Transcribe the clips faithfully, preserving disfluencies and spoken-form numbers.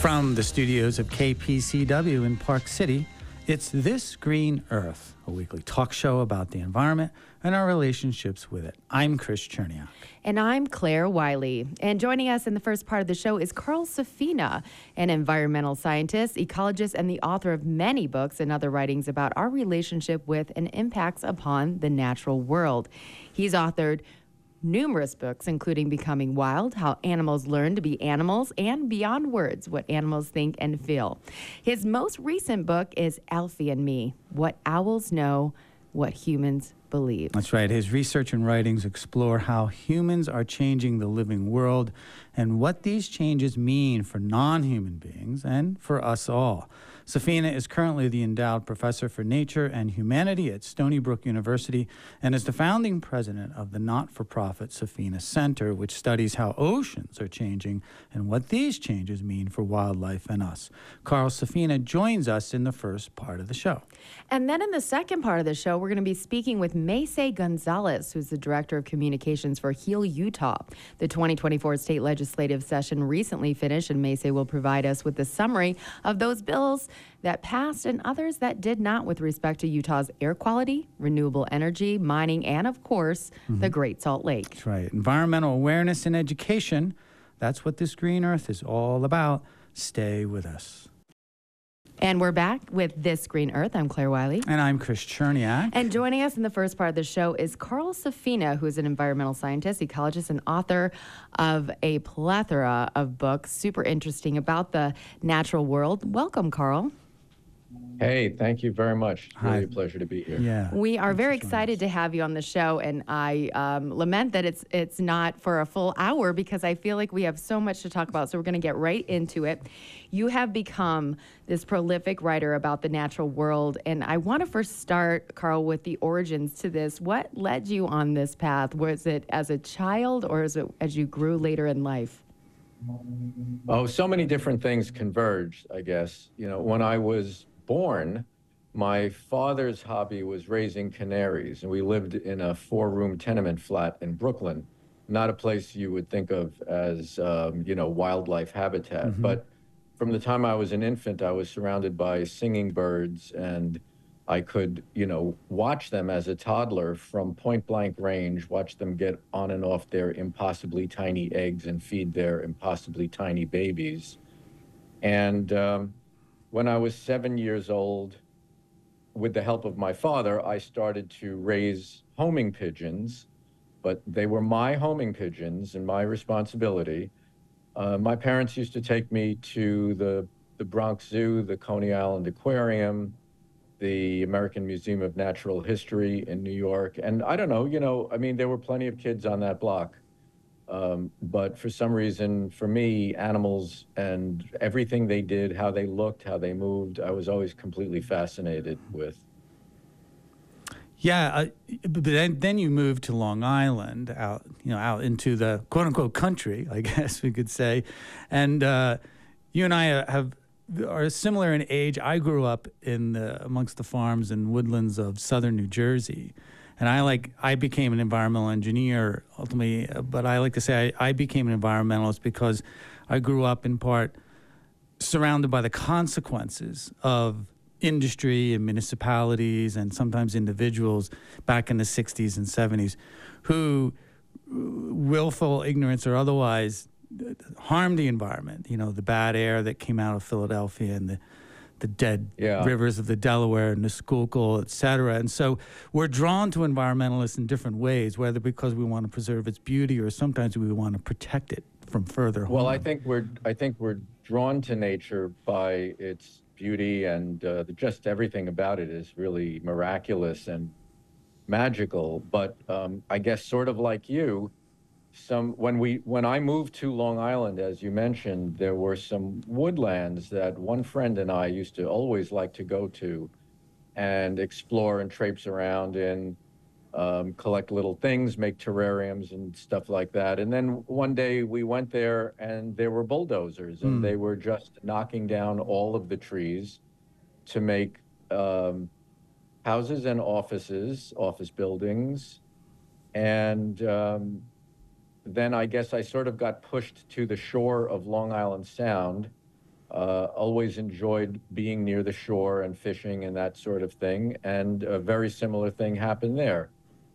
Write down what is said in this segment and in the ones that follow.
From the studios of K P C W in Park City, it's This Green Earth, a weekly talk show about the environment and our relationships with it. I'm Chris Cherniak. And I'm Claire Wiley. And joining us in the first part of the show is Carl Safina, an environmental scientist, ecologist, and the author of many books and other writings about our relationship with and impacts upon the natural world. He's authored numerous books, including Becoming Wild, How Animals Learn to Be Animals, and Beyond Words, What Animals Think and Feel. His most recent book is Alfie and Me, What Owls Know, What Humans Believe. That's right. His research and writings explore how humans are changing the living world and what these changes mean for non-human beings and for us all. Safina is currently the endowed professor for nature and humanity at Stony Brook University and is the founding president of the not-for-profit Safina Center, which studies how oceans are changing and what these changes mean for wildlife and us. Carl Safina joins us in the first part of the show. And then in the second part of the show, we're going to be speaking with Maysay Gonzalez, who's the director of communications for Heal Utah. The twenty twenty-four state legislative session recently finished, and Maysay will provide us with the summary of those bills that passed and others that did not with respect to Utah's air quality, renewable energy, mining, and, of course, mm-hmm. the Great Salt Lake. That's right. Environmental awareness and education, that's what This Green Earth is all about. Stay with us. And we're back with This Green Earth. I'm Claire Wiley. And I'm Chris Cherniak. And joining us in the first part of the show is Carl Safina, who is an environmental scientist, ecologist, and author of a plethora of books, super interesting, about the natural world. Welcome, Carl. Hey, thank you very much. It's really Hi. a pleasure to be here. Yeah. We are very excited to have you on the show, and I um, lament that it's it's not for a full hour because I feel like we have so much to talk about, so we're going to get right into it. You have become this prolific writer about the natural world, and I want to first start, Carl, with the origins to this. What led you on this path? Was it as a child, or is it as you grew later in life? Oh, so many different things converged, I guess. You know, when I was born, my father's hobby was raising canaries, and we lived in a four-room tenement flat in Brooklyn, not a place you would think of as, um, you know, wildlife habitat. Mm-hmm. But from the time I was an infant, I was surrounded by singing birds, and I could, you know, watch them as a toddler from point-blank range, watch them get on and off their impossibly tiny eggs and feed their impossibly tiny babies. And um, when I was seven years old, with the help of my father, I started to raise homing pigeons, but they were my homing pigeons and my responsibility. Uh, my parents used to take me to the, the Bronx Zoo, the Coney Island Aquarium, the American Museum of Natural History in New York. And I don't know, you know, I mean, there were plenty of kids on that block. Um, but for some reason, for me, animals and everything they did, how they looked, how they moved, I was always completely fascinated with. Yeah, uh, but then, then you moved to Long Island, out you know, out into the quote unquote country, I guess we could say, and uh, you and I have are similar in age. I grew up in the amongst the farms and woodlands of southern New Jersey. And I like I became an environmental engineer ultimately, but I like to say I, I became an environmentalist because I grew up in part surrounded by the consequences of industry and municipalities and sometimes individuals back in the sixties and seventies who, willful ignorance or otherwise, harmed the environment. You know, the bad air that came out of Philadelphia and the the dead yeah. rivers of the Delaware and the Schuylkill, et cetera. And so we're drawn to environmentalists in different ways, whether because we want to preserve its beauty or sometimes we want to protect it from further harm. Well, I think we're I think we're drawn to nature by its beauty, and uh, just everything about it is really miraculous and magical. But um, I guess sort of like you, Some when we when I moved to Long Island, as you mentioned, there were some woodlands that one friend and I used to always like to go to and explore and traipse around in, um, collect little things, make terrariums and stuff like that. And then one day we went there and there were bulldozers, and Mm. they were just knocking down all of the trees to make um, houses and offices, office buildings, and um, then I guess I sort of got pushed to the shore of Long Island Sound. Uh, always enjoyed being near the shore and fishing and that sort of thing. And a very similar thing happened there.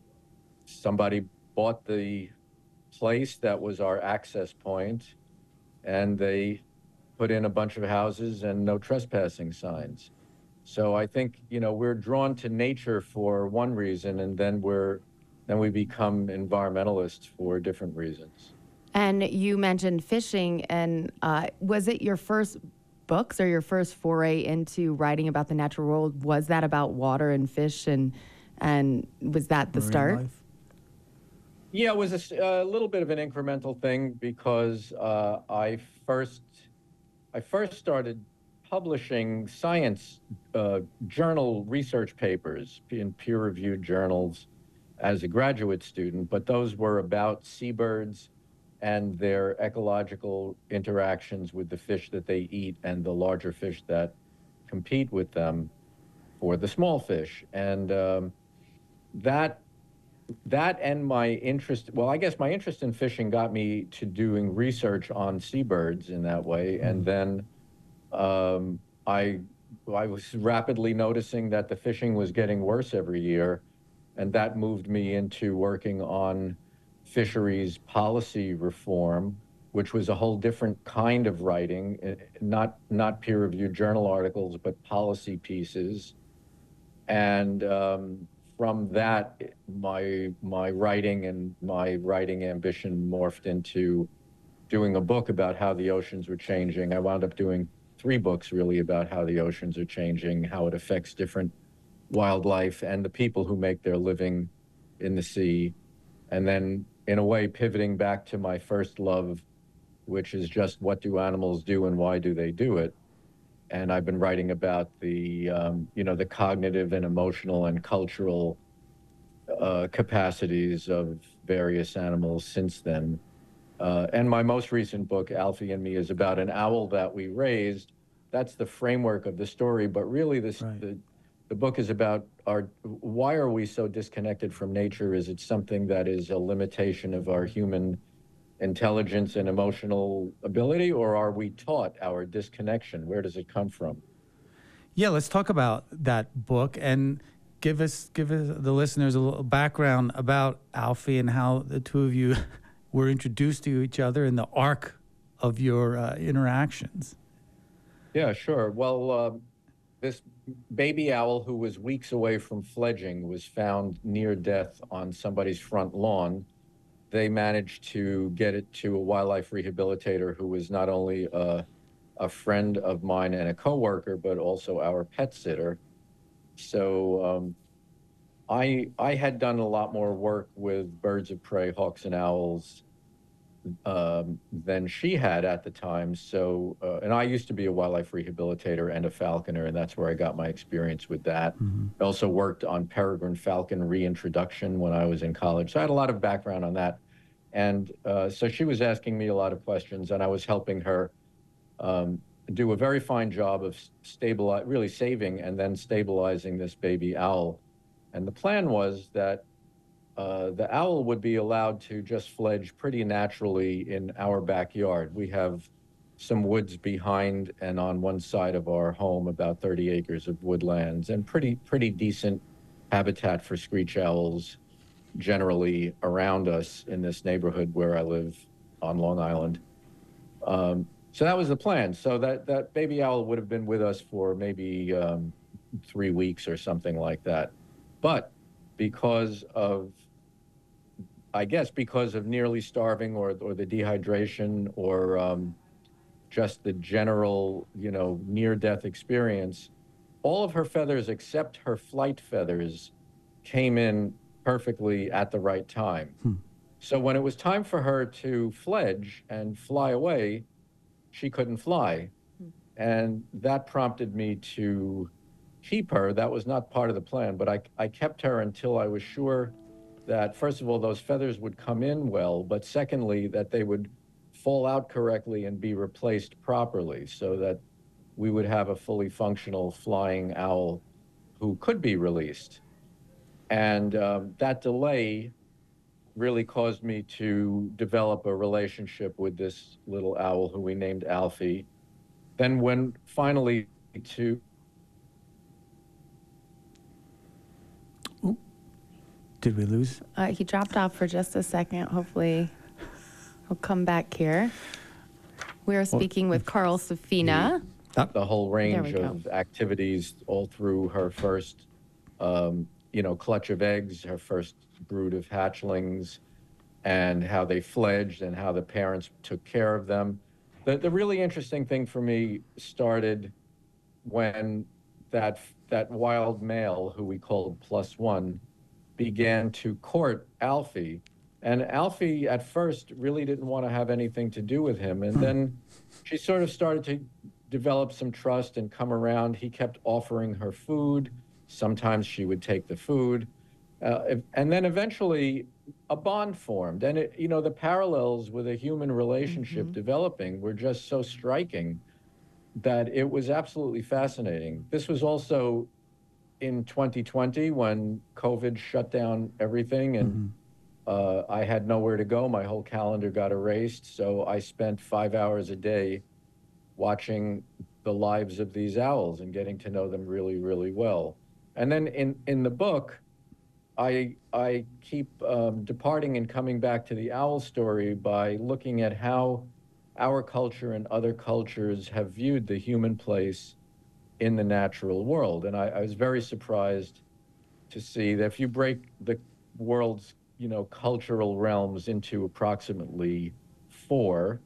Somebody bought the place that was our access point, and they put in a bunch of houses and no trespassing signs. So I think, you know, we're drawn to nature for one reason, and then we're then we become environmentalists for different reasons. And you mentioned fishing, and uh, was it your first books or your first foray into writing about the natural world? Was that about water and fish, and and was that the Marine start? life? Yeah, it was a, s- a little bit of an incremental thing because uh, I first I first started publishing science uh, journal research papers in peer-reviewed journals as a graduate student, but those were about seabirds and their ecological interactions with the fish that they eat and the larger fish that compete with them for the small fish. And um, that that and my interest, well, I guess my interest in fishing got me to doing research on seabirds in that way. And then um, I, I was rapidly noticing that the fishing was getting worse every year. And that moved me into working on fisheries policy reform, which was a whole different kind of writing, eh, not, not peer-reviewed journal articles, but policy pieces. And um, from that, my my writing and my writing ambition morphed into doing a book about how the oceans were changing. I wound up doing three books really about how the oceans are changing, how it affects different wildlife and the people who make their living in the sea. And then, in a way, pivoting back to my first love, which is just what do animals do and why do they do it? And I've been writing about the, um, you know, the cognitive and emotional and cultural uh, capacities of various animals since then. Uh, and my most recent book, Alfie and Me, is about an owl that we raised. That's the framework of the story, but really this, Right. the, the book is about our, why are we so disconnected from nature? Is it something that is a limitation of our human intelligence and emotional ability, or are we taught our disconnection? Where does it come from? Yeah, let's talk about that book and give us give us the listeners a little background about Alfie and how the two of you were introduced to each other in the arc of your uh, interactions. Yeah, sure. Well, um, this baby owl who was weeks away from fledging was found near death on somebody's front lawn. They managed to get it to a wildlife rehabilitator who was not only a, a friend of mine and a coworker, but also our pet sitter. So um, I I had done a lot more work with birds of prey, hawks and owls, um, than she had at the time. So, uh, and I used to be a wildlife rehabilitator and a falconer, and that's where I got my experience with that. Mm-hmm. I also worked on peregrine falcon reintroduction when I was in college. So I had a lot of background on that. And uh, so she was asking me a lot of questions, and I was helping her um, do a very fine job of stabilizing, really saving and then stabilizing this baby owl. And the plan was that uh, the owl would be allowed to just fledge pretty naturally in our backyard. We have some woods behind and on one side of our home, about thirty acres of woodlands, and pretty pretty decent habitat for screech owls generally around us in this neighborhood where I live on Long Island. Um, so that was the plan. So that, that baby owl would have been with us for maybe um, three weeks or something like that. But because of, I guess, because of nearly starving or, or the dehydration or um, just the general, you know, near-death experience, all of her feathers except her flight feathers came in perfectly at the right time. Hmm. So when it was time for her to fledge and fly away, she couldn't fly. And that prompted me to keep her. That was not part of the plan, but I, I kept her until I was sure that, first of all, those feathers would come in well, but secondly, that they would fall out correctly and be replaced properly so that we would have a fully functional flying owl who could be released. And um, that delay really caused me to develop a relationship with this little owl who we named Alfie. then when finally to Did we lose? Uh, he dropped off for just a second. Hopefully, he'll come back here. We are speaking with Carl Safina. the whole range we of activities all through her first, um, you know, clutch of eggs, her first brood of hatchlings, and how they fledged and how the parents took care of them. The, the really interesting thing for me started when that, that wild male, who we called Plus One, began to court Alfie. And Alfie at first really didn't want to have anything to do with him. And then she sort of started to develop some trust and come around. He kept offering her food. Sometimes she would take the food. Uh, and then eventually a bond formed. And, it, you know, the parallels with a human relationship mm-hmm. developing were just so striking that it was absolutely fascinating. This was also in twenty twenty when COVID shut down everything, and mm-hmm. uh, I had nowhere to go. My whole calendar got erased. So I spent five hours a day watching the lives of these owls and getting to know them really, really well. And then in, in the book, I, I keep um, departing and coming back to the owl story by looking at how our culture and other cultures have viewed the human place in the natural world. And I, I was very surprised to see that if you break the world's, you know, cultural realms into approximately four,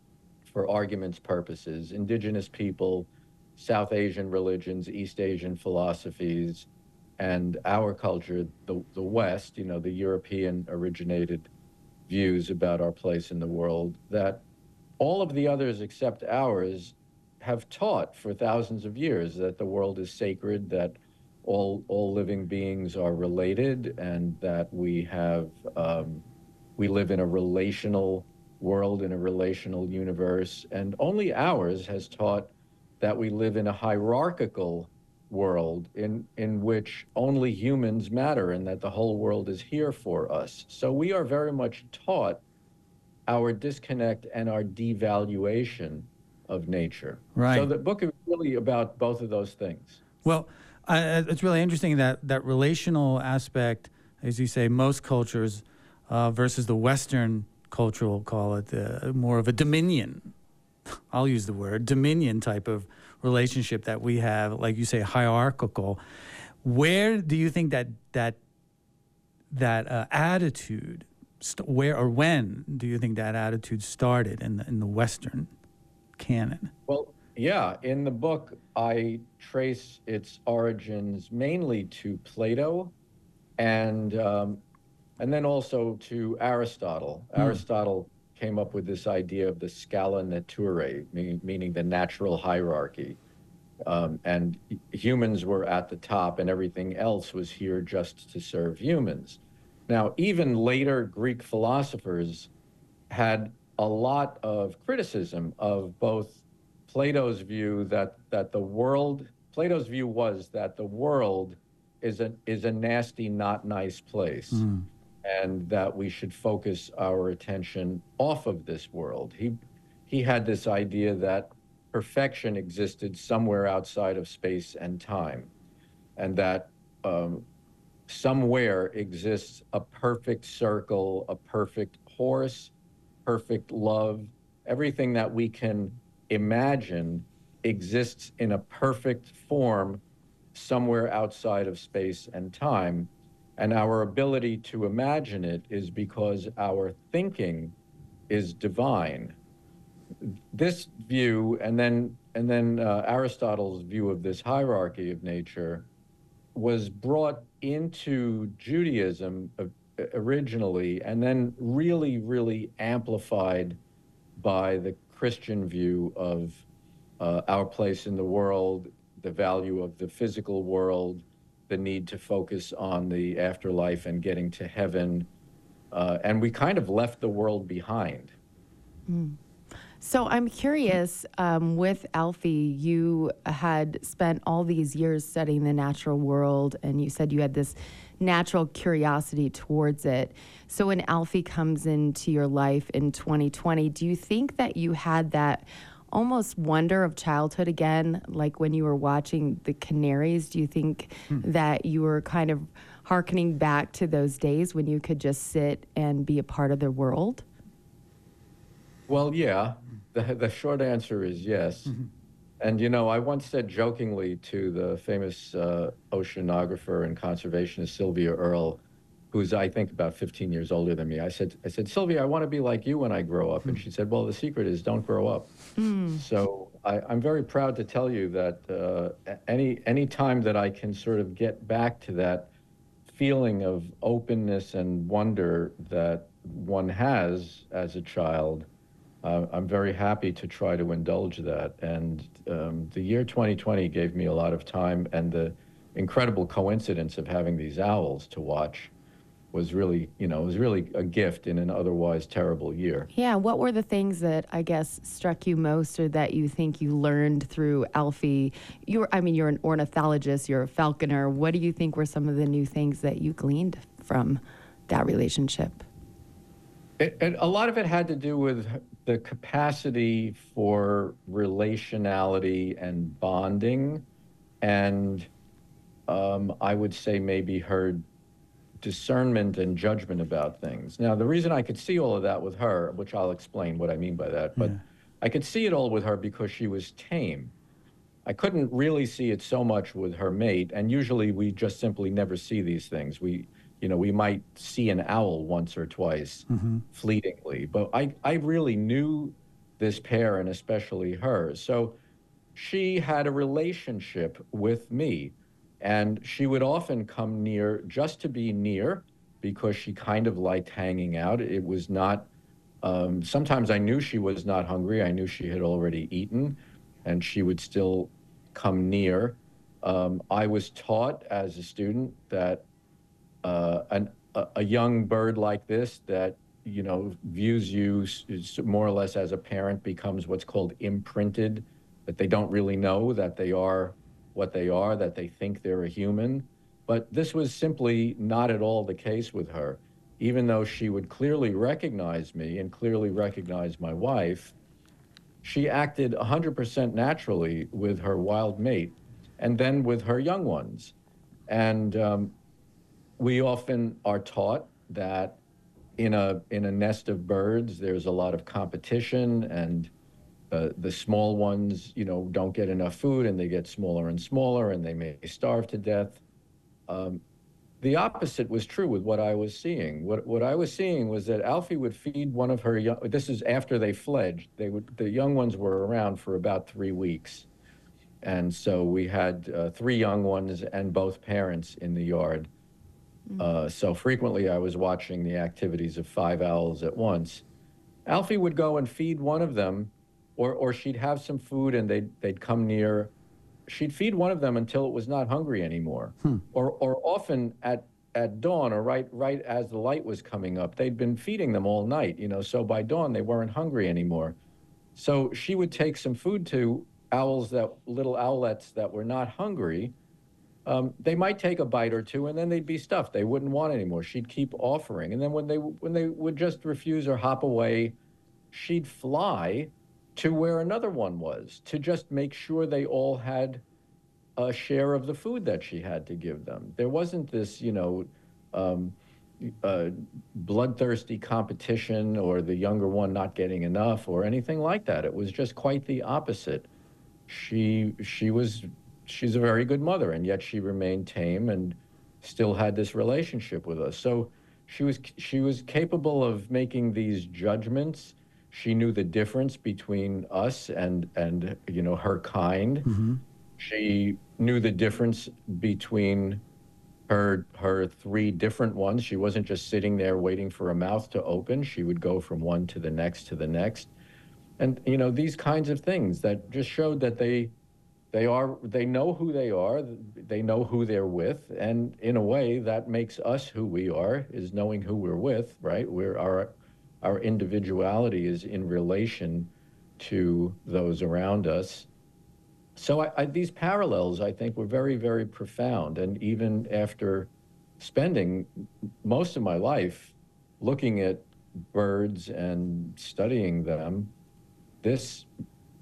for argument's purposes: indigenous people, South Asian religions, East Asian philosophies, and our culture, the, the West, you know, the European originated views about our place in the world, that all of the others except ours have taught for thousands of years that the world is sacred, that all all living beings are related, and that we have um, we live in a relational world, in a relational universe. And only ours has taught that we live in a hierarchical world in in which only humans matter, and that the whole world is here for us. So we are very much taught our disconnect and our devaluation of nature. Right. So the book is really about both of those things. Well, uh, it's really interesting that that relational aspect, as you say, most cultures uh, versus the Western culture, we'll call it uh, more of a dominion. I'll use the word dominion type of relationship that we have, like you say, hierarchical. Where do you think that that that uh, attitude, st- where or when do you think that attitude started in the in the Western canon? Well, yeah, in the book, I trace its origins mainly to Plato, and um, and then also to Aristotle. Mm. Aristotle came up with this idea of the scala naturae, meaning, meaning the natural hierarchy. Um, and humans were at the top, and everything else was here just to serve humans. Now, even later Greek philosophers had a lot of criticism of both Plato's view that, that the world, Plato's view was that the world is a, is a nasty, not nice place. Mm. And that we should focus our attention off of this world. He, he had this idea that perfection existed somewhere outside of space and time, and that um, somewhere exists a perfect circle, a perfect horse, perfect love. Everything that we can imagine exists in a perfect form somewhere outside of space and time. And our ability to imagine it is because our thinking is divine. This view, and then and then uh, Aristotle's view of this hierarchy of nature, was brought into Judaism uh, originally, and then really, really amplified by the Christian view of uh, our place in the world, the value of the physical world, the need to focus on the afterlife and getting to heaven. Uh, and we kind of left the world behind. Mm. So I'm curious, um, with Alfie, you had spent all these years studying the natural world, and you said you had this natural curiosity towards it. So when Alfie comes into your life in twenty twenty, do you think that you had that almost wonder of childhood again, like when you were watching the canaries? Do you think hmm. that you were kind of hearkening back to those days when you could just sit and be a part of the world? Well, yeah. The, the short answer is yes. Mm-hmm. And, you know, I once said jokingly to the famous uh, oceanographer and conservationist Sylvia Earle, who's, I think, about fifteen years older than me. I said, I said, Sylvia, I want to be like you when I grow up. Mm. And she said, well, the secret is don't grow up. Mm. So I, I'm very proud to tell you that uh, any any time that I can sort of get back to that feeling of openness and wonder that one has as a child, uh, I'm very happy to try to indulge that. And um, the year twenty twenty gave me a lot of time, and the incredible coincidence of having these owls to watch was really, you know, it was really a gift in an otherwise terrible year. Yeah, what were the things that I guess struck you most, or that you think you learned through Alfie? You're, I mean, you're an ornithologist, you're a falconer. What do you think were some of the new things that you gleaned from that relationship? It, it, a lot of it had to do with the capacity for relationality and bonding, and um, I would say maybe her discernment and judgment about things. Now, the reason I could see all of that with her, which I'll explain what I mean by that, but yeah. I could see it all with her because she was tame. I couldn't really see it so much with her mate, and usually we just simply never see these things. We, you know, we might see an owl once or twice mm-hmm. fleetingly, but I, I really knew this pair, and especially her. So she had a relationship with me. And she would often come near just to be near because she kind of liked hanging out. It was not, um, sometimes I knew she was not hungry. I knew she had already eaten, and she would still come near. Um, I was taught as a student that uh, an, a, a young bird like this that, you know, views you more or less as a parent becomes what's called imprinted, that they don't really know that they are what they are, that they think they're a human. But this was simply not at all the case with her. Even though she would clearly recognize me and clearly recognize my wife, she acted one hundred percent naturally with her wild mate and then with her young ones. And um, we often are taught that in a, in a nest of birds, there's a lot of competition, and Uh, the small ones, you know, don't get enough food, and they get smaller and smaller, and they may starve to death. Um, the opposite was true with what I was seeing. What what I was seeing was that Alfie would feed one of her young. This is after they fledged. They would the young ones were around for about three weeks, and so we had uh, three young ones and both parents in the yard. Mm-hmm. Uh, so frequently, I was watching the activities of five owls at once. Alfie would go and feed one of them. Or, or she'd have some food and they'd, they'd come near. She'd feed one of them until it was not hungry anymore. Hmm. Or, or often at, at dawn, or right, right as the light was coming up, they'd been feeding them all night, you know, so by dawn they weren't hungry anymore. So she would take some food to owls, that little owlets that were not hungry. Um, they might take a bite or two and then they'd be stuffed. They wouldn't want anymore. She'd keep offering. And then when they, when they would just refuse or hop away, she'd fly to where another one was, to just make sure they all had a share of the food that she had to give them. There wasn't this, you know, um, uh, bloodthirsty competition or the younger one not getting enough or anything like that. It was just quite the opposite. She, she was, she's a very good mother, and yet she remained tame and still had this relationship with us. So she was, she was capable of making these judgments. She knew the difference between us and, and you know, her kind. Mm-hmm. She knew the difference between her her three different ones. She wasn't just sitting there waiting for a mouth to open. She would go from one to the next to the next. And, you know, these kinds of things that just showed that they they are they know who they are, they know who they're with, and in a way that makes us who we are, is knowing who we're with, right? We're our Our individuality is in relation to those around us. So I, I, these parallels, I think, were very, very profound. And even after spending most of my life looking at birds and studying them, this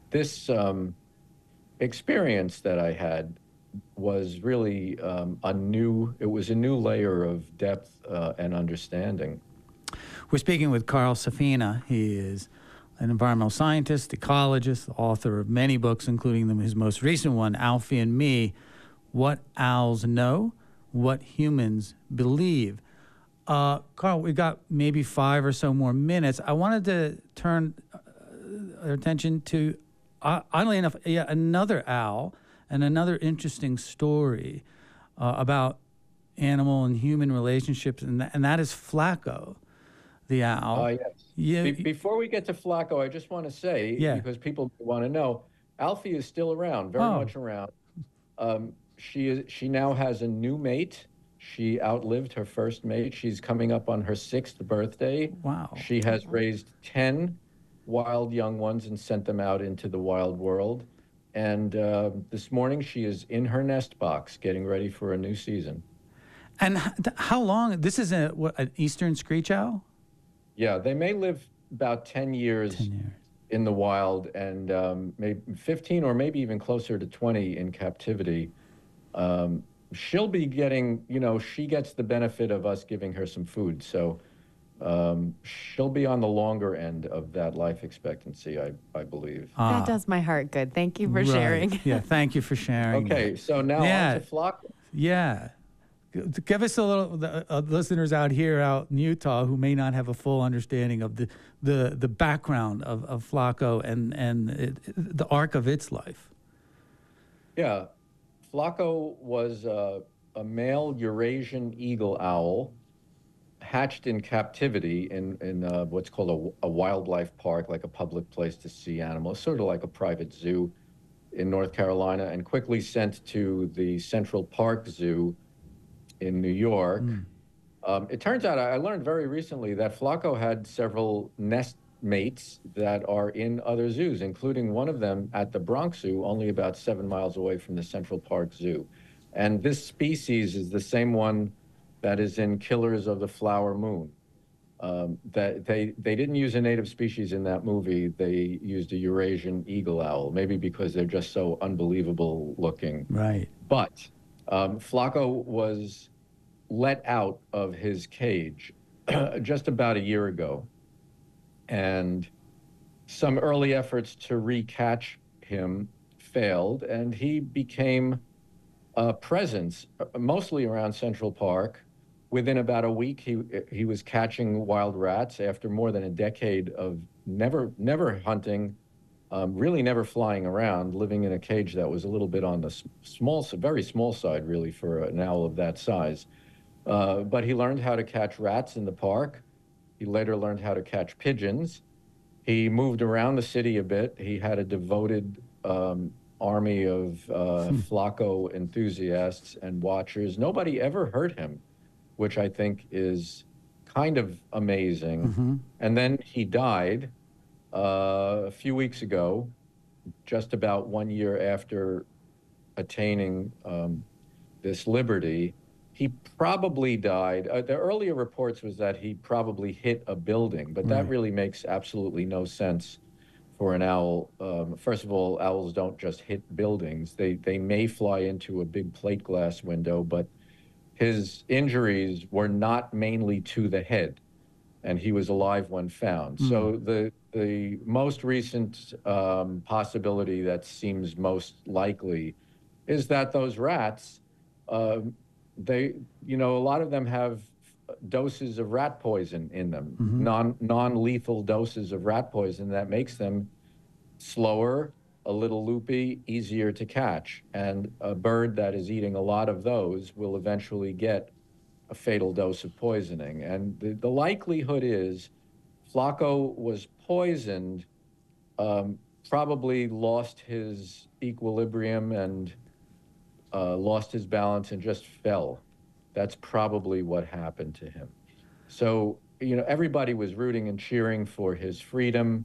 this um, experience that I had was really um, a new, it was a new layer of depth uh, and understanding. We're speaking with Carl Safina. He is an environmental scientist, ecologist, author of many books, including his most recent one, Alfie and Me, What Owls Know, What Humans Believe. Uh, Carl, we got maybe five or so more minutes. I wanted to turn uh, our attention to, uh, oddly enough, yeah, another owl and another interesting story uh, about animal and human relationships, and, th- and that is Flaco, the owl. Uh, yes. Yeah. Be- before we get to Flaco, I just want to say, Yeah. because people want to know, Alfie is still around, very Oh. much around. Um, she is. She now has a new mate. She outlived her first mate. She's coming up on her sixth birthday. Wow. She has raised ten wild young ones and sent them out into the wild world. And uh, this morning, she is in her nest box, getting ready for a new season. And h- how long? This is a, what, an eastern screech owl? Yeah, they may live about ten years, ten years. in the wild, and um, maybe fifteen or maybe even closer to twenty in captivity. Um, she'll be getting, you know, she gets the benefit of us giving her some food. So um, she'll be on the longer end of that life expectancy, I, I believe. Ah, That does my heart good. Thank you for right. sharing. Yeah, thank you for sharing. Okay, so now Yeah. on to Flaco. Yeah. G- Give us a little, the uh, listeners out here out in Utah who may not have a full understanding of the, the, the background of, of Flaco and, and it, the arc of its life. Yeah, Flaco was uh, a male Eurasian eagle owl hatched in captivity in, in uh, what's called a, a wildlife park, like a public place to see animals, sort of like a private zoo in North Carolina, and quickly sent to the Central Park Zoo in New York. Mm. Um, it turns out, I I learned very recently that Flaco had several nest mates that are in other zoos, including one of them at the Bronx Zoo, only about seven miles away from the Central Park Zoo. And this species is the same one that is in Killers of the Flower Moon. Um, that they, they didn't use a native species in that movie. They used a Eurasian eagle owl, maybe because they're just so unbelievable looking. Right. But um, Flaco was let out of his cage just about a year ago. And some early efforts to recatch him failed, and he became a presence, uh, mostly around Central Park. Within about a week, he he was catching wild rats after more than a decade of never never hunting, um, really never flying around, living in a cage that was a little bit on the s- small, very small side, really, for an owl of that size. Uh, but he learned how to catch rats in the park. He later learned how to catch pigeons. He moved around the city a bit. He had a devoted um, army of uh, Flaco enthusiasts and watchers. Nobody ever hurt him, which I think is kind of amazing. Mm-hmm. And then he died uh, a few weeks ago, just about one year after attaining um, this liberty. He probably died. Uh, the earlier reports was that he probably hit a building, but that Right. really makes absolutely no sense for an owl. Um, first of all, owls don't just hit buildings. They they may fly into a big plate glass window, but his injuries were not mainly to the head, and he was alive when found. Mm. So the the most recent um, possibility that seems most likely is that those rats, uh, they, you know, a lot of them have doses of rat poison in them, Mhm. non non-lethal doses of rat poison that makes them slower, a little loopy, easier to catch. And a bird that is eating a lot of those will eventually get a fatal dose of poisoning. And the, the likelihood is Flaco was poisoned, um, probably lost his equilibrium and uh, lost his balance and just fell. That's probably what happened to him. So, you know, everybody was rooting and cheering for his freedom.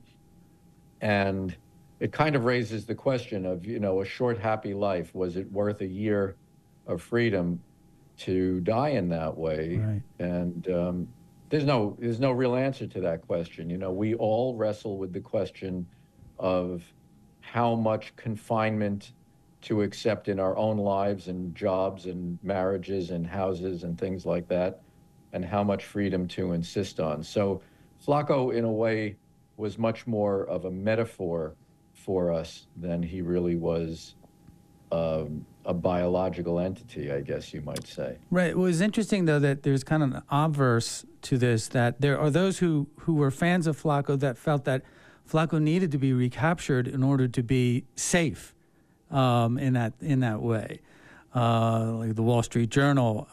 And it kind of raises the question of, you know, a short, happy life, was it worth a year of freedom to die in that way? Right. And um, there's no there's no real answer to that question. You know, we all wrestle with the question of how much confinement to accept in our own lives and jobs and marriages and houses and things like that, and how much freedom to insist on. So Flaco, in a way, was much more of a metaphor for us than he really was um, a biological entity, I guess you might say. Right. It was interesting, though, that there's kind of an obverse to this, that there are those who, who were fans of Flaco that felt that Flaco needed to be recaptured in order to be safe um, in that in that way. Uh, like the Wall Street Journal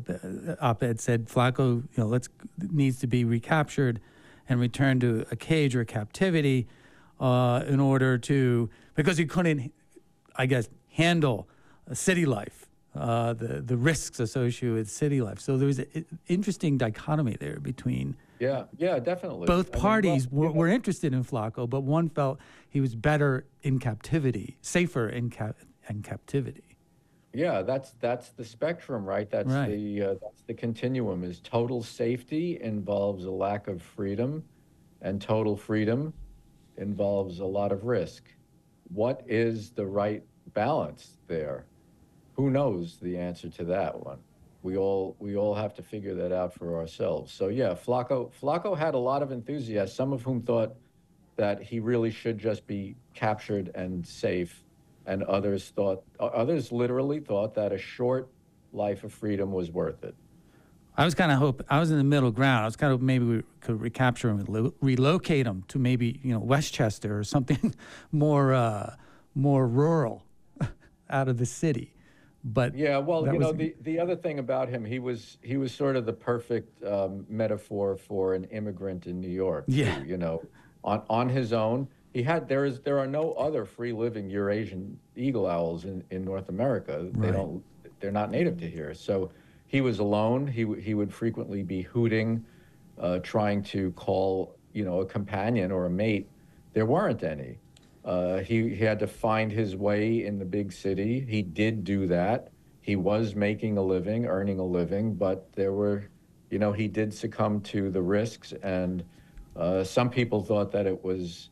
op-ed said, Flaco, you know, let's needs to be recaptured and returned to a cage or captivity uh, in order to, because he couldn't, I guess, handle a city life, uh, the the risks associated with city life. So there was an interesting dichotomy there between. Yeah, yeah, definitely. Both parties I mean, well, were, were interested in Flaco, but one felt he was better in captivity, safer in cap in captivity. Yeah, that's that's the spectrum, right? That's Right. the uh, that's the continuum. Is total safety involves a lack of freedom, and total freedom involves a lot of risk. What is the right balance there? Who knows the answer to that one? We all we all have to figure that out for ourselves. So yeah, Flaco Flaco had a lot of enthusiasts, some of whom thought that he really should just be captured and safe, and others thought others literally thought that a short life of freedom was worth it. I was kind of hope I was in the middle ground. I was kind of maybe we could recapture him, relo- relocate him to maybe you know Westchester or something more uh, more rural, out of the city. But yeah, well, you know, was, the, the other thing about him, he was he was sort of the perfect um, metaphor for an immigrant in New York. Yeah. Too, you know, on on his own, he had there is there are no other free living Eurasian eagle owls in, in North America. They Right. don't they're not native to here. So he was alone. He w- he would frequently be hooting, uh, trying to call you know a companion or a mate. There weren't any. Uh, he, he had to find his way in the big city. He did do that. He was making a living, earning a living, but there were, you know, he did succumb to the risks. And uh, some people thought that it was,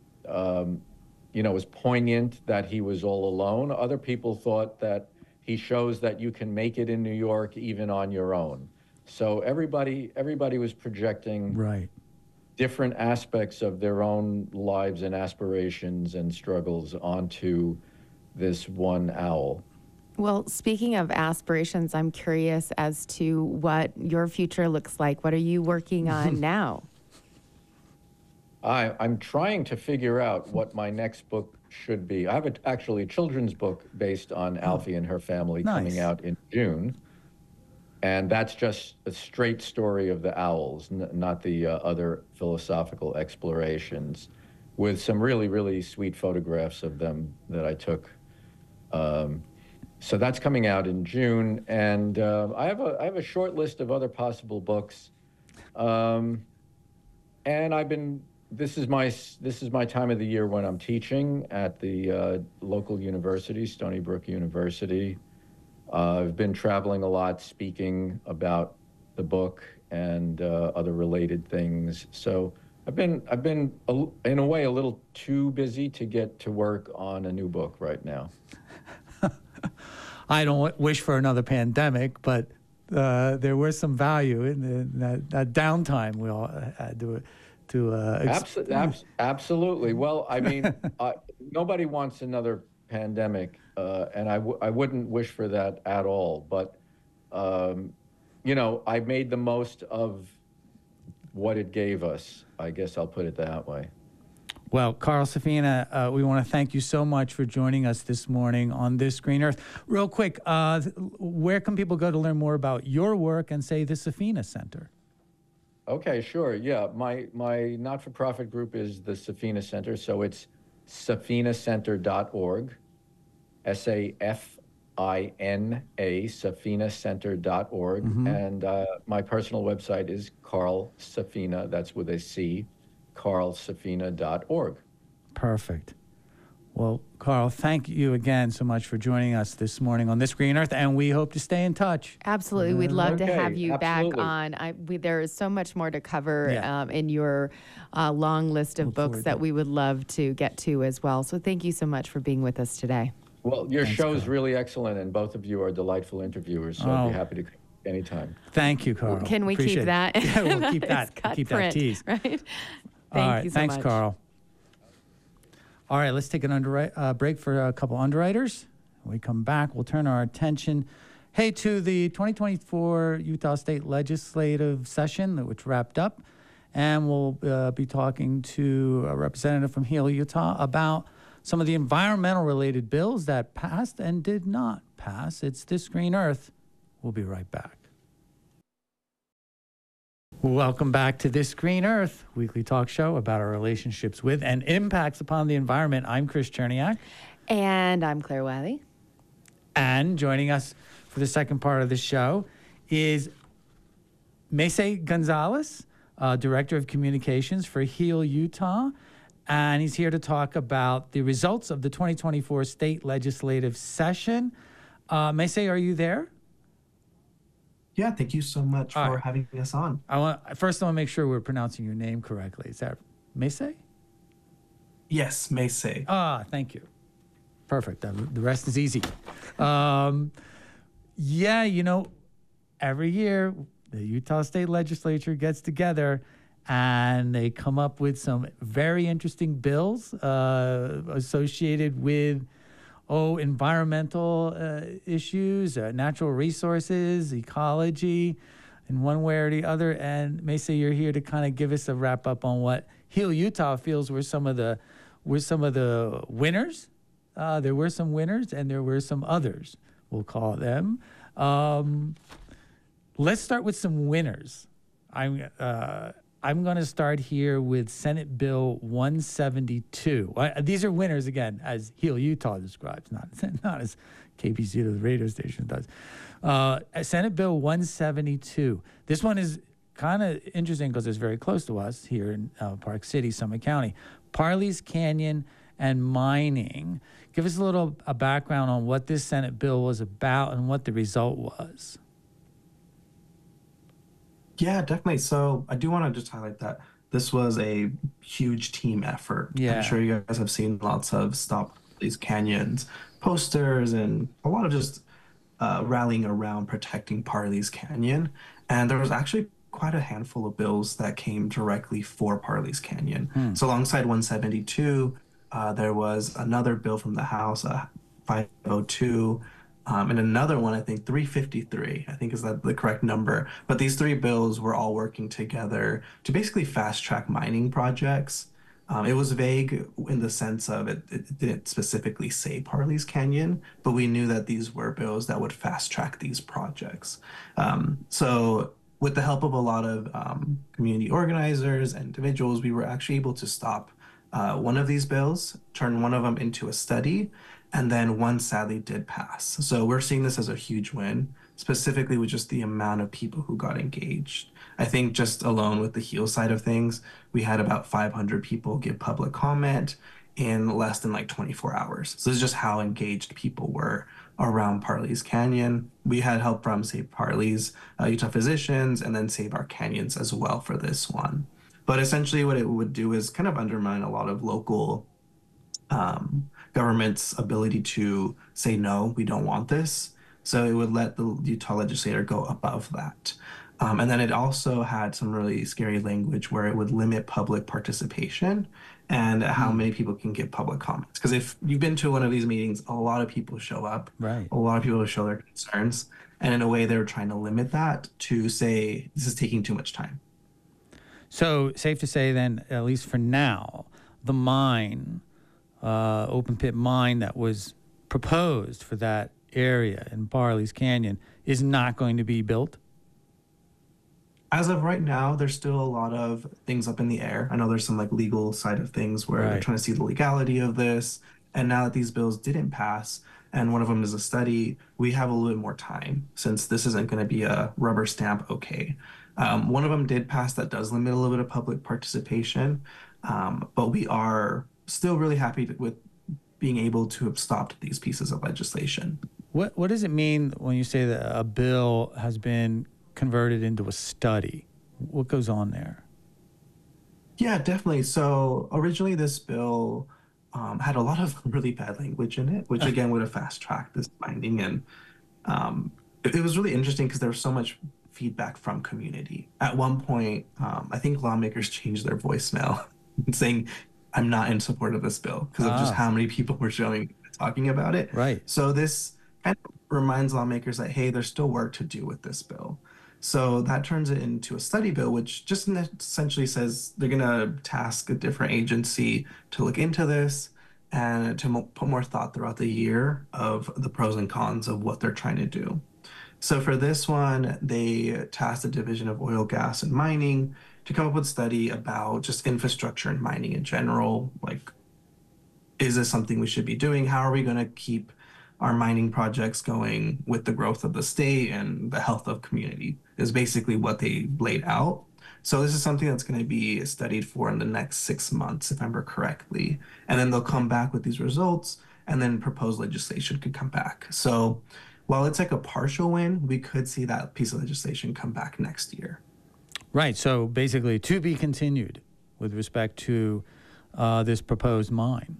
um, you know, it was poignant that he was all alone. Other people thought that he shows that you can make it in New York even on your own. So everybody, everybody was projecting right. different aspects of their own lives and aspirations and struggles onto this one owl. Well, speaking of aspirations, I'm curious as to what your future looks like. What are you working on now? I, I'm trying to figure out what my next book should be. I have a, actually a children's book based on Alfie and her family Nice. coming out in June. And that's just a straight story of the owls, n- not the uh, other philosophical explorations, with some really, really sweet photographs of them that I took. Um, so that's coming out in June, and uh, I have a I have a short list of other possible books, um, and I've been this is my this is my time of the year when I'm teaching at the uh, local university, Stony Brook University. Uh, I've been traveling a lot, speaking about the book and uh, other related things. So I've been, I've been, a, in a way, a little too busy to get to work on a new book right now. I don't w- wish for another pandemic, but uh, there was some value in, the, in that, that downtime we all had to to. Uh, Abso- abs- absolutely. Well, I mean, uh, nobody wants another pandemic. Uh, and I, w- I wouldn't wish for that at all. But, um, you know, I made the most of what it gave us. I guess I'll put it that way. Well, Carl Safina, uh, we want to thank you so much for joining us this morning on This Green Earth. Real quick, uh, where can people go to learn more about your work and, say, the Safina Center? Okay, sure. Yeah, my, my not-for-profit group is the Safina Center. So it's safina center dot org. S A F I N A, safina center dot org. Mm-hmm. And uh, my personal website is Carl Safina, that's with a C, carl safina dot org. Perfect. Well, Carl, thank you again so much for joining us this morning on This Green Earth, and we hope to stay in touch. Absolutely. We'd love Okay, to have you absolutely. back on. I, we, there is so much more to cover Yeah. um, in your uh, long list of Look books forward that to it. we would love to get to as well. So thank you so much for being with us today. Well, your Thanks, show is Carl. really excellent, and both of you are delightful interviewers, so I'd Oh. be happy to come anytime. Thank you, Carl. Can we Appreciate keep it. that? Yeah, we'll keep is that. cut Keep that print, tease. Right? Thank All right. you so Thanks, much. Carl. All right, let's take an underwrite, uh, break for a couple underwriters. When we come back, we'll turn our attention, hey, to the twenty twenty-four Utah State Legislative Session, which wrapped up. And we'll uh, be talking to a representative from Heal, Utah, about some of the environmental-related bills that passed and did not pass. It's This Green Earth. We'll be right back. Welcome back to This Green Earth, weekly talk show about our relationships with and impacts upon the environment. I'm Chris Cherniak. And I'm Claire Wiley. And joining us for the second part of the show is Maysay Gonzalez, uh, Director of Communications for Heal Utah. And he's here to talk about the results of the twenty twenty-four state legislative session. Uh, Maysay, are you there? Yeah, thank you so much All for right. having us on. I want first I want to make sure we're pronouncing your name correctly. Is that Maysay? Yes, Maysay. Ah, thank you. Perfect. The the rest is easy. Um, yeah, you know, every year the Utah State Legislature gets together and they come up with some very interesting bills uh, associated with, oh, environmental uh, issues, uh, natural resources, ecology, in one way or the other. And Maysay, you're here to kind of give us a wrap up on what Heal Utah feels were some of the were some of the winners. Uh, there were some winners and there were some others, we'll call them. Um, let's start with some winners. I'm uh, I'm going to start here with Senate Bill one seventy-two. I, these are winners, again, as Heal Utah describes, not, not as K P C to the radio station does. Uh, Senate Bill one seventy-two. This one is kind of interesting because it's very close to us here in uh, Park City, Summit County. Parley's Canyon and mining. Give us a little a background on what this Senate bill was about and what the result was. Yeah, definitely. So I do want to just highlight that this was a huge team effort. Yeah. I'm sure you guys have seen lots of Stop These Canyons posters and a lot of just uh, rallying around protecting Parley's Canyon. And there was actually quite a handful of bills that came directly for Parley's Canyon. Hmm. So alongside one seventy-two, uh, there was another bill from the House, uh, five oh two, um, and another one, I think three fifty-three, I think is that the correct number. But these three bills were all working together to basically fast track mining projects. Um, it was vague in the sense of it, it didn't specifically say Parley's Canyon, but we knew that these were bills that would fast track these projects. Um, so with the help of a lot of um, community organizers and individuals, we were actually able to stop uh, one of these bills, turn one of them into a study, and then one sadly did pass. So we're seeing this as a huge win, specifically with just the amount of people who got engaged. I think just alone with the Heal side of things, we had about five hundred people give public comment in less than like twenty-four hours. So this is just how engaged people were around Parley's Canyon. We had help from Save Parley's, uh, Utah Physicians, and then Save Our Canyons as well for this one. But essentially what it would do is kind of undermine a lot of local um, government's ability to say, no, we don't want this. So it would let the Utah legislator go above that. Um, and then it also had some really scary language where it would limit public participation and how many people can give public comments. Because if you've been to one of these meetings, a lot of people show up. Right. A lot of people show their concerns. And in a way, they were trying to limit that to say, this is taking too much time. So safe to say then, at least for now, the mine, uh, open pit mine that was proposed for that area in Parley's Canyon is not going to be built? As of right now, there's still a lot of things up in the air. I know there's some like legal side of things where they're Right. trying to see the legality of this. And now that these bills didn't pass, and one of them is a study, we have a little bit more time since this isn't going to be a rubber stamp okay. Um, one of them did pass that does limit a little bit of public participation, um, but we are still really happy to, with being able to have stopped these pieces of legislation. What what does it mean when you say that a bill has been converted into a study? What goes on there? Yeah, definitely. So originally, this bill um, had a lot of really bad language in it, which again would have fast tracked this finding. And um, it, it was really interesting because there was so much feedback from community. At one point, um, I think lawmakers changed their voicemail saying, "I'm not in support of this bill," because of just Ah, how many people were showing talking about it. right. So this kind of reminds lawmakers that, hey, there's still work to do with this bill. So that turns it into a study bill, which just ne- essentially says they're going to task a different agency to look into this and to mo- put more thought throughout the year of the pros and cons of what they're trying to do. So for this one, they tasked the Division of Oil, Gas, and Mining to come up with a study about just infrastructure and mining in general. Like, is this something we should be doing? How are we going to keep our mining projects going with the growth of the state and the health of community is basically what they laid out. So this is something that's going to be studied for in the next six months, if I remember correctly. And then they'll come back with these results and then proposed legislation could come back. So while it's like a partial win, we could see that piece of legislation come back next year. Right. So basically, to be continued with respect to uh, this proposed mine.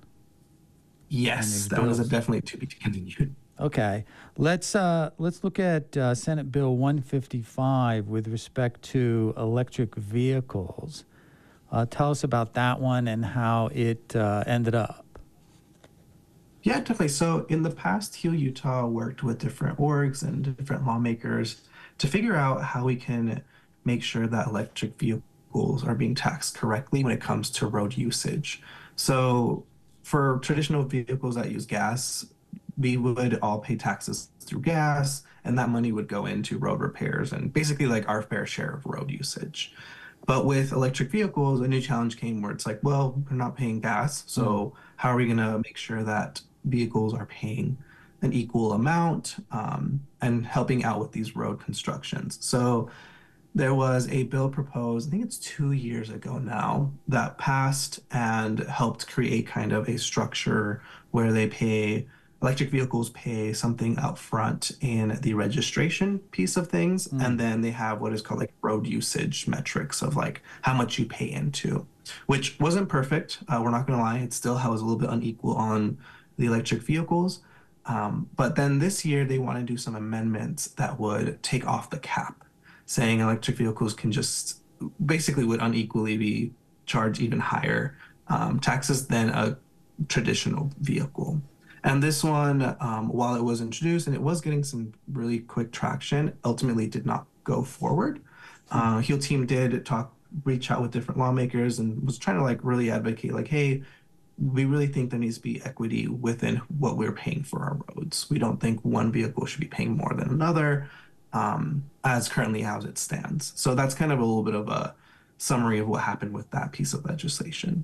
Yes, that was a definitely to be continued. Okay, let's uh, let's look at uh, Senate Bill one fifty-five with respect to electric vehicles. Uh, tell us about that one and how it uh, ended up. Yeah, definitely. So in the past, Heal Utah worked with different orgs and different lawmakers to figure out how we can make sure that electric vehicles are being taxed correctly when it comes to road usage. So for traditional vehicles that use gas, we would all pay taxes through gas, and that money would go into road repairs and basically like our fair share of road usage. But with electric vehicles, a new challenge came where it's like, well, we're not paying gas, so mm. how are we going to make sure that vehicles are paying an equal amount um, and helping out with these road constructions? So there was a bill proposed, I think it's two years ago now, that passed and helped create kind of a structure where they pay, electric vehicles pay something up front in the registration piece of things. Mm. And then they have what is called like road usage metrics of like how much you pay into, which wasn't perfect. Uh, we're not going to lie. It still was a little bit unequal on the electric vehicles. Um, but then this year they want to do some amendments that would take off the cap, saying electric vehicles can just basically would unequally be charged even higher um, taxes than a traditional vehicle. And this one, um, while it was introduced and it was getting some really quick traction, ultimately did not go forward. Uh, Heal Team did talk, reach out with different lawmakers and was trying to like really advocate like, hey, we really think there needs to be equity within what we're paying for our roads. We don't think one vehicle should be paying more than another. Um, as currently as it stands. So that's kind of a little bit of a summary of what happened with that piece of legislation.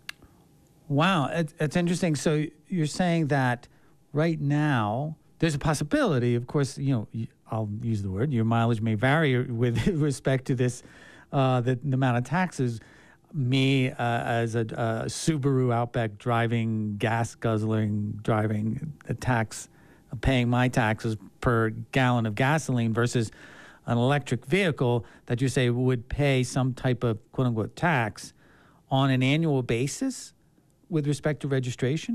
Wow, it's, it's interesting. So you're saying that right now there's a possibility, of course, you know, I'll use the word, your mileage may vary with respect to this, uh, the, the amount of taxes. Me uh, as a, a Subaru Outback driving, gas guzzling, driving a tax, paying my taxes per gallon of gasoline versus an electric vehicle that you say would pay some type of quote unquote tax on an annual basis with respect to registration?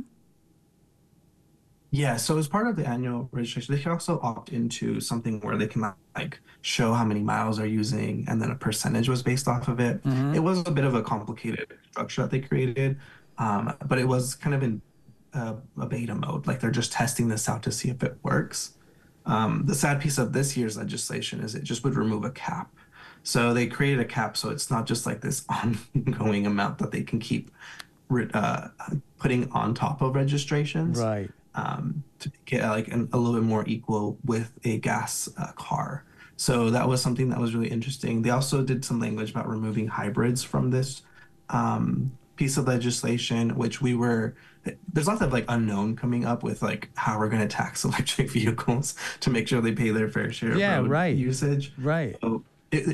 Yeah, so as part of the annual registration, they can also opt into something where they can like show how many miles they're using and then a percentage was based off of it. Mm-hmm. It was a bit of a complicated structure that they created, um, but it was kind of in uh, a beta mode. Like they're just testing this out to see if it works. Um, the sad piece of this year's legislation is it just would remove a cap. So they created a cap so it's not just like this ongoing amount that they can keep uh, putting on top of registrations. Right. Um, to get like an, a little bit more equal with a gas uh, car. So that was something that was really interesting. They also did some language about removing hybrids from this um, piece of legislation, which we were, there's lots of like unknown coming up with like how we're going to tax electric vehicles to make sure they pay their fair share yeah, of road right. usage. Right. So it, it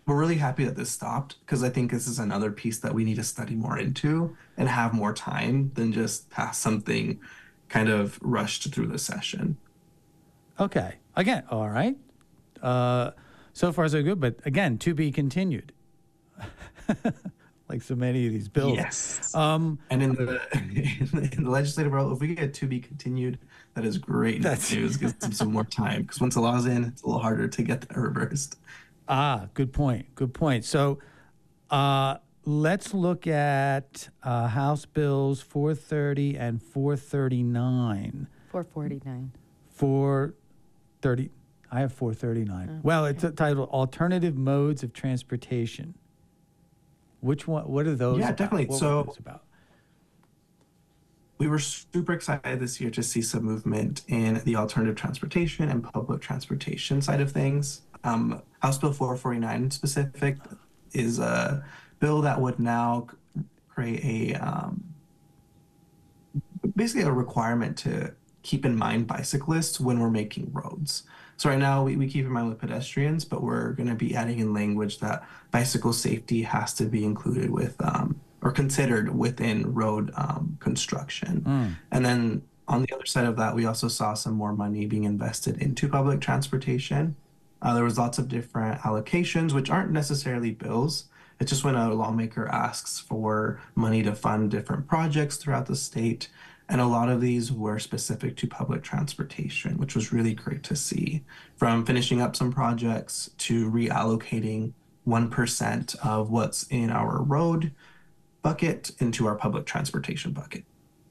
we're really happy that this stopped because I think this is another piece that we need to study more into and have more time than just pass something kind of rushed through the session. Okay. Again, all right. Uh, so far, so good. But again, to be continued. Like so many of these bills. Yes. Um, and in the, in the in the legislative role, if we get to be continued, that is great That's- news. Gives them some more time because once the law's in, it's a little harder to get that reversed. ah, good point. Good point. So uh, let's look at uh, House Bills four thirty and four thirty-nine. four forty-nine. four thirty. I have four thirty-nine. Oh, well, okay. it's titled Alternative Modes of Transportation. Which one? What are those? Yeah, about? definitely. What So- were those about? We were super excited this year to see some movement in the alternative transportation and public transportation side of things. Um, House Bill four forty-nine in specific is a bill that would now c- create a um, basically a requirement to keep in mind bicyclists when we're making roads. So right now we, we keep in mind with pedestrians, but we're going to be adding in language that bicycle safety has to be included with um, or considered within road um, construction. Mm. And then on the other side of that, we also saw some more money being invested into public transportation. Uh, there was lots of different allocations, which aren't necessarily bills. It's just when a lawmaker asks for money to fund different projects throughout the state. And a lot of these were specific to public transportation, which was really great to see. From finishing up some projects to reallocating one percent of what's in our road bucket into our public transportation bucket.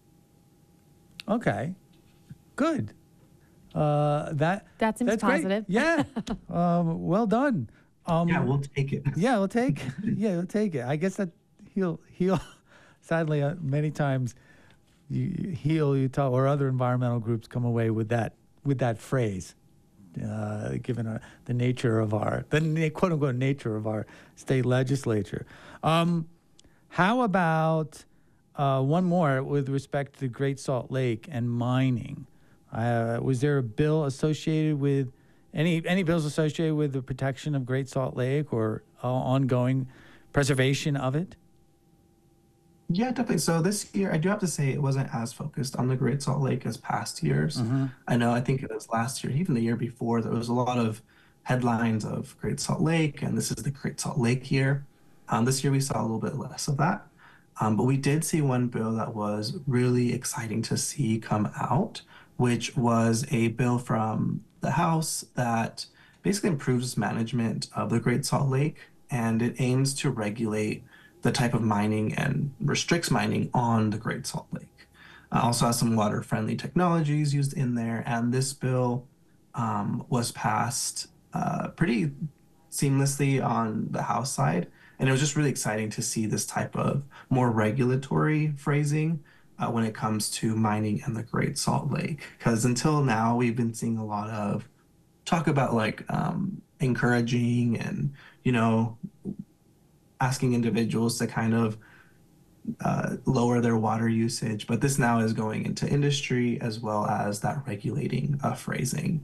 Okay. Good. Uh, that That seems that's great. positive. Yeah. um, well done. Um, Yeah, we'll take it. yeah, we'll take. Yeah, we'll take it. I guess that he'll he'll. Sadly, uh, many times, you, he'll Utah or other environmental groups come away with that with that phrase, uh, given our, the nature of our the na- quote unquote nature of our state legislature. Um, how about uh, one more with respect to the Great Salt Lake and mining? Uh, was there a bill associated with any any bills associated with the protection of Great Salt Lake or uh, ongoing preservation of it? Yeah, definitely. So this year, I do have to say it wasn't as focused on the Great Salt Lake as past years. I know, I think it was last year, even the year before, there was a lot of headlines of Great Salt Lake, and this is the Great Salt Lake year. Um, this year, we saw a little bit less of that. Um, but we did see one bill that was really exciting to see come out, which was a bill from the House that basically improves management of the Great Salt Lake, and it aims to regulate the type of mining and restricts mining on the Great Salt Lake. Uh, also has some water-friendly technologies used in there, and this bill um, was passed uh, pretty seamlessly on the House side, and it was just really exciting to see this type of more regulatory phrasing uh, when it comes to mining in the Great Salt Lake. Because until now, we've been seeing a lot of talk about like um, encouraging and, you know, asking individuals to kind of uh, lower their water usage, but this now is going into industry as well as that regulating uh, phrasing.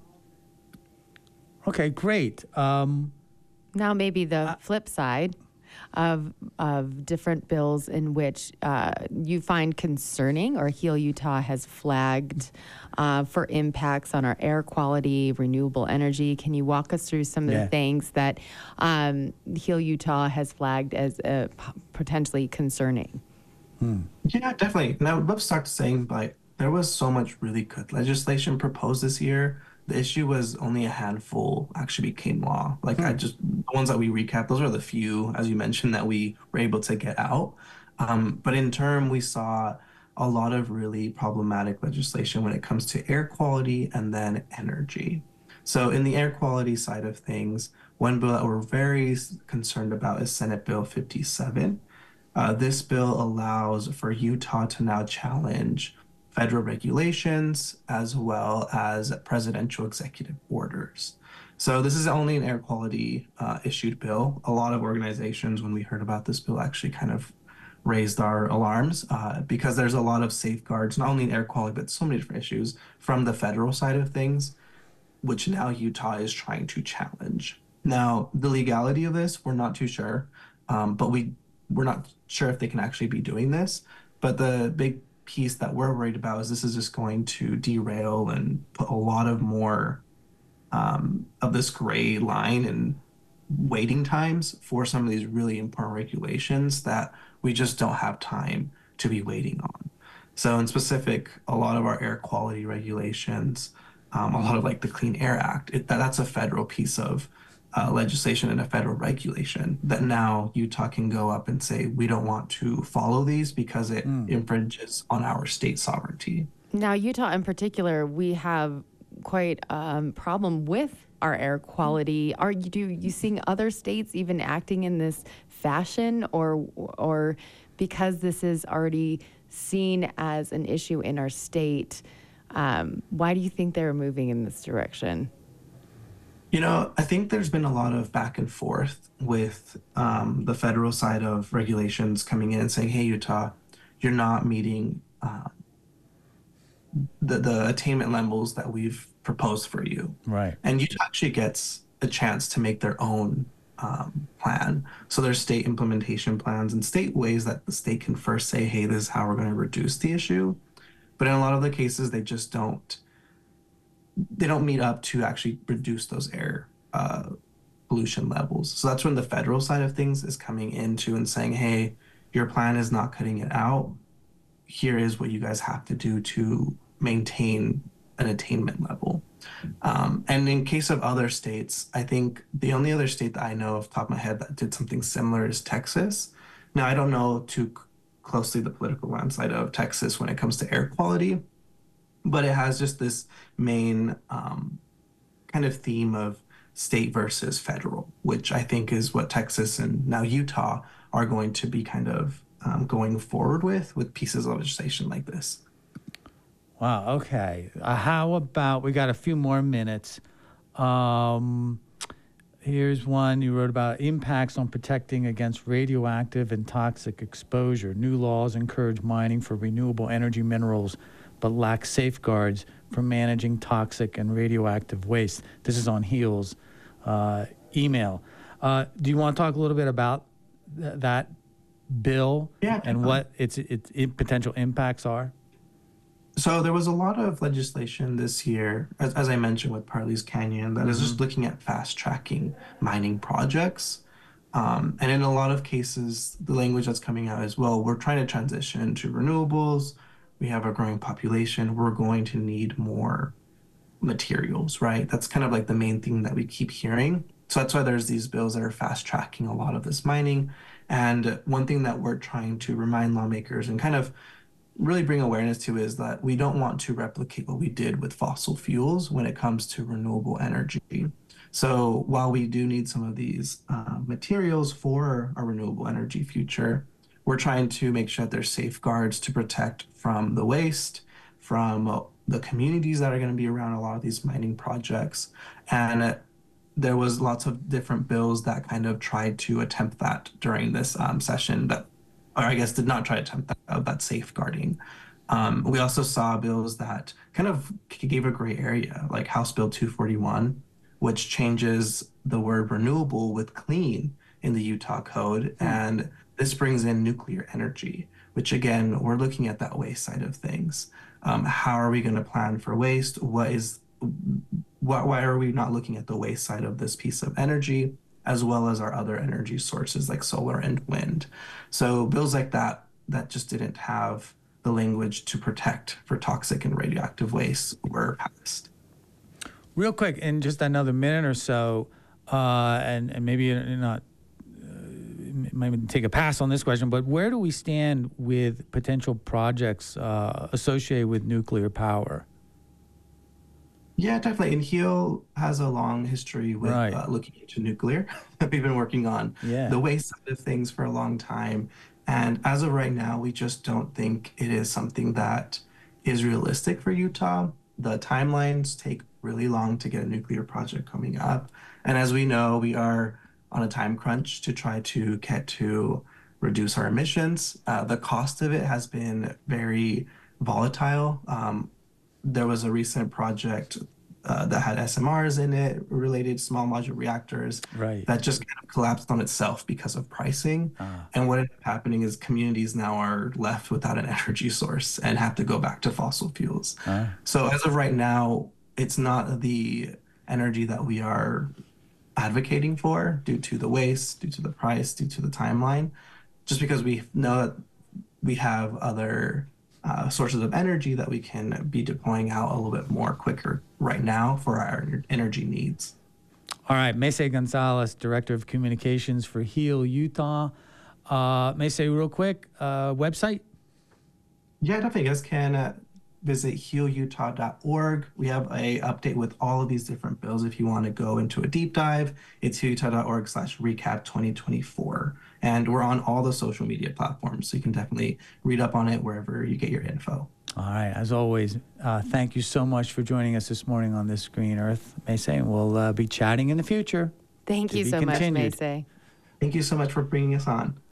Okay, great. Um, Now maybe the flip side of of different bills in which uh, you find concerning or Heal Utah has flagged uh, for impacts on our air quality, renewable energy. Can you walk us through some of Yeah. the things that um, Heal Utah has flagged as uh, p- potentially concerning? Yeah, definitely. And I would love to start saying, like, there was so much really good legislation proposed this year. The issue was only a handful actually became law. Like, I just, the ones that we recapped, those are the few, as you mentioned, that we were able to get out. Um, but in term, we saw a lot of really problematic legislation when it comes to air quality and then energy. So in the air quality side of things, one bill that we're very s- concerned about is Senate Bill fifty-seven. Uh, this bill allows for Utah to now challenge federal regulations as well as presidential executive orders. So this is only an air quality uh, issued bill. A lot of organizations, when we heard about this bill, actually kind of raised our alarms uh, because there's a lot of safeguards, not only in air quality, but so many different issues from the federal side of things, which now Utah is trying to challenge. Now, the legality of this, we're not too sure, um, but we we're not sure if they can actually be doing this. But the big piece that we're worried about is this is just going to derail and put a lot of more um, of this gray line and waiting times for some of these really important regulations that we just don't have time to be waiting on. So, in specific, a lot of our air quality regulations, um, a lot of like the Clean Air Act, it, that, that's a federal piece of uh, legislation and a federal regulation that now Utah can go up and say, we don't want to follow these because it Mm. infringes on our state sovereignty. Now, Utah in particular, we have quite a um, problem with our air quality. Are you do you seeing other states even acting in this fashion, or or because this is already seen as an issue in our state? Um, why do you think they're moving in this direction? You know, I think there's been a lot of back and forth with um, the federal side of regulations coming in and saying, hey, Utah, you're not meeting uh, the, the attainment levels that we've proposed for you. Right. And Utah actually gets a chance to make their own um, plan. So there's state implementation plans and state ways that the state can first say, hey, this is how we're going to reduce the issue. But in a lot of the cases, they just don't they don't meet up to actually reduce those air uh, pollution levels. So that's when the federal side of things is coming into and saying, hey, your plan is not cutting it out. Here is what you guys have to do to maintain an attainment level. Um, and in case of other states, I think the only other state that I know off the top of my head that did something similar is Texas. Now, I don't know too c- closely the political landscape of Texas when it comes to air quality, but it has just this main um, kind of theme of state versus federal, which I think is what Texas and now Utah are going to be kind of um, going forward with, with pieces of legislation like this. Wow. Okay. Uh, how about we got a few more minutes? Um, here's one you wrote about: impacts on protecting against radioactive and toxic exposure. New laws encourage mining for renewable energy minerals, but lack safeguards for managing toxic and radioactive waste. This is on Heal's uh, email. Uh, do you want to talk a little bit about th- that bill Yeah, and definitely. what its, its its potential impacts are? So there was a lot of legislation this year, as, as I mentioned with Parley's Canyon, that is just looking at fast tracking mining projects. Um, and in a lot of cases, the language that's coming out is, well, we're trying to transition to renewables. We have a growing population. We're going to need more materials, right? That's kind of like the main thing that we keep hearing. So that's why there's these bills that are fast tracking a lot of this mining. And one thing that we're trying to remind lawmakers and kind of really bring awareness to is that we don't want to replicate what we did with fossil fuels when it comes to renewable energy. So while we do need some of these uh, materials for our renewable energy future, we're trying to make sure that there's safeguards to protect from the waste, from uh, the communities that are going to be around a lot of these mining projects. And uh, there was lots of different bills that kind of tried to attempt that during this um, session that, or I guess did not try to attempt that, uh, that safeguarding. Um, we also saw bills that kind of gave a gray area, like House Bill two forty-one, which changes the word renewable with clean in the Utah code. And this brings in nuclear energy, which again, we're looking at that waste side of things. Um, how are we going to plan for waste? What is, why, why are we not looking at the waste side of this piece of energy, as well as our other energy sources like solar and wind? So bills like that, that just didn't have the language to protect for toxic and radioactive waste were passed. Real quick, in just another minute or so, uh, and, and maybe you're not, uh, maybe take a pass on this question, but where do we stand with potential projects uh, associated with nuclear power? Yeah, definitely. And Heal has a long history with Right. uh, looking into nuclear. We've been working on Yeah. the waste side of things for a long time. And as of right now, we just don't think it is something that is realistic for Utah. The timelines take really long to get a nuclear project coming up. And as we know, we are on a time crunch to try to get to reduce our emissions. Uh, the cost of it has been very volatile. Um, there was a recent project uh, that had S M Rs in it, related small modular reactors, Right. that just kind of collapsed on itself because of pricing. And what ended up happening is communities now are left without an energy source and have to go back to fossil fuels. So as of right now, it's not the energy that we are advocating for due to the waste, due to the price, due to the timeline, just because we know that we have other uh, sources of energy that we can be deploying out a little bit more quicker right now for our energy needs. All right, Maysay Gonzalez, Director of Communications for HEAL Utah. Uh, Maysay, real quick, uh, website? Yeah, definitely. You guys can uh, visit heal utah dot org. We have a update with all of these different bills. If you want to go into a deep dive, it's heal utah dot org slash recap twenty twenty-four. And we're on all the social media platforms, so you can definitely read up on it wherever you get your info. All right, as always, uh, thank you so much for joining us this morning on This Green Earth, Maysay, and we'll uh, be chatting in the future. Thank To you be so much, continued. Maysay. Thank you so much for bringing us on.